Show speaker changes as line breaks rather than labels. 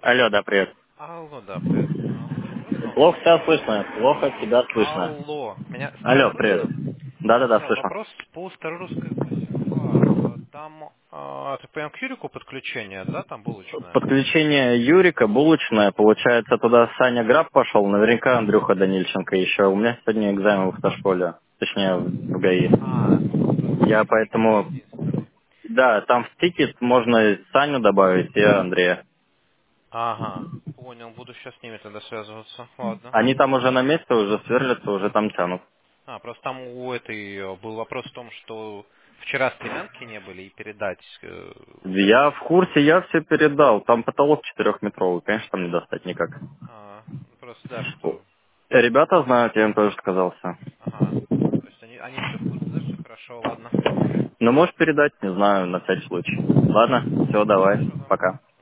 Алло, да, привет.
Алло, да, привет. Просто
Плохо
вопрос.
тебя слышно, плохо тебя слышно.
Алло, меня сейчас
Алло, привет.
слышно?
Да-да-да, слышу.
Вопрос по Старорусской 8. Там, ты понял, к Юрику подключение, да, там булочная?
Подключение Юрика, булочная, получается, туда Саня Граб пошел, наверняка Андрюха Данильченко еще. У меня сегодня экзамен в автошколе, точнее, в ГАИ.
Просто
Я
есть тикет
поэтому,
единственный.
да, там в тикет можно Саню добавить и Андрея.
Ага, понял, буду сейчас с ними тогда связываться. Ладно.
Они там уже на месте, уже сверлятся, уже там тянут.
Просто там у этой был вопрос в том, что вчера стремянки не были и передать.
Я в курсе, я все передал. Там потолок 4-метровый, конечно, там не достать никак.
Просто да, что.
Ребята знают, я им тоже сказал все.
Ага. То есть они все в курсе, да, все хорошо, ладно.
Но можешь передать, не знаю, на всякий случай. Ладно, все, давай,
Хорошо, да.
пока.